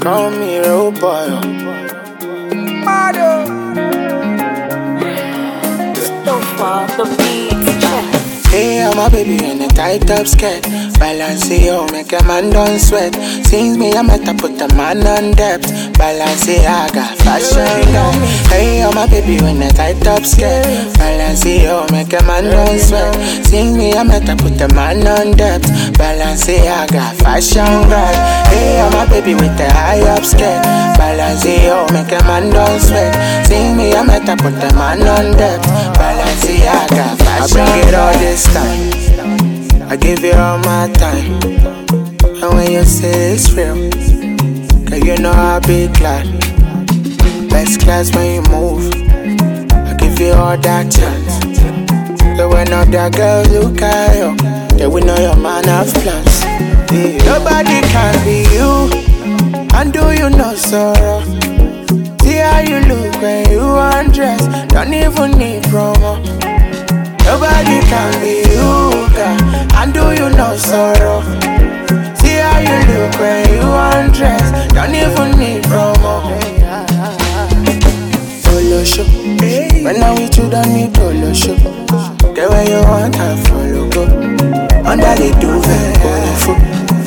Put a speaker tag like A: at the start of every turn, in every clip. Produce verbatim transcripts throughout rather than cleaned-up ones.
A: Call me road boy.
B: Mado. So far the beats check.
A: Hey, I'm a baby in a tight up skirt. Balance it, oh, make a man don't sweat. Since me, I'm at to put a man on depth. Balance it, I got fashion guy. Hey, I'm a baby in a tight up skirt. Balance it, oh, make a man don't sweat. Since me, I'm at to put a man on depth. Balance it, I got fashion guy. Hey, I'm a baby with a high up skirt. Balance it, oh, make a man don't sweat. Since me, I'm at to put a man on depth. Balance it, I got fashion. I bring it all this time, I give you all my time. And when you say it's real, cause you know I'll be glad. Best class when you move, I give you all that chance. So when other girls look at you, they will know your man have plans. Yeah. Nobody can be you, and do you know sorrow? See how you look when you undress, don't even need promo. Nobody can be you, girl, and do you know sorrow? See how you look when you undress, don't even need promo. Polo show, when I'm with you don't need polo show. Get where you want, I follow go. Under the duvet, polo foot.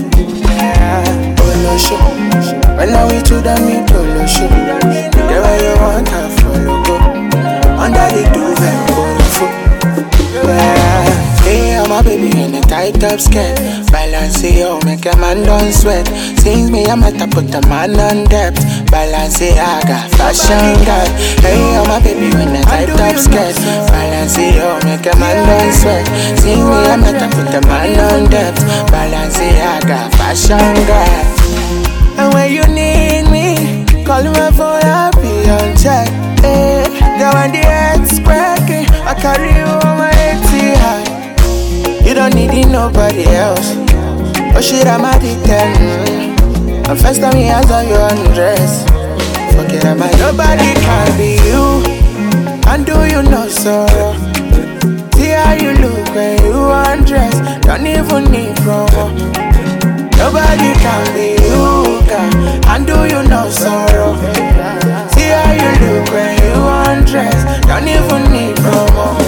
A: Polo show, when I'm with you don't need polo show. Get where you want, I follow go. Under the duvet, polo foot. Hey, I'm a baby in a tight up skirt. Balance it, oh, make a man don't sweat. Since me, I'm at to put a man on depth. Balance it, I got fashion guy. Hey, I'm a baby in a tight up skirt. Balance it, oh, make a man don't sweat. Since me, I'm at to put a man on depth. Balance it, I got fashion guy. And when you need me, call my phone, I'll be on check. Hey, girl, when the head's cracking, I carry you on my high. You don't need it, nobody else. Oh shit, I'm addicted. And first time he has on your undress. Fuck it, I'm a nobody can be you, and do you know sorrow? See how you look when you undress, don't even need promo. Nobody can be you, girl, and do you know sorrow? See how you look when you undress, don't even need promo.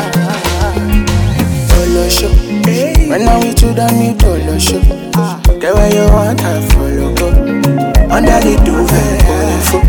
A: Polo show, when I'm with you don't need polo show. Get where you want, I follow go. Under the duvet, polo foot.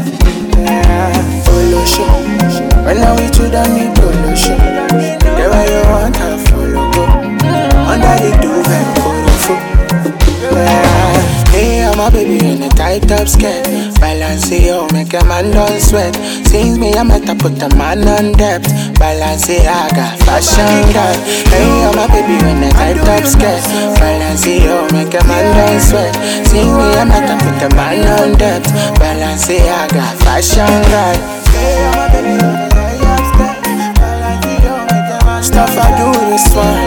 A: Polo show, when I'm with you don't need polo show. Get where you want, I follow go. Under the duvet, polo foot. Hey, I'm a baby in a tight up skirt. Balance it, oh, make a man don't sweat. Since me, I'm at to put a man on depth. Balance it, I got fashion guy. Hey, I'm a baby in a tight up skirt. Balance it, oh, make a man don't sweat. Since me, I'm at to put a man on depth. Balance it, I got fashion guy. Hey, I'm a baby in a tight up skirt. Balance it, oh, make a man. Stuff I do this one.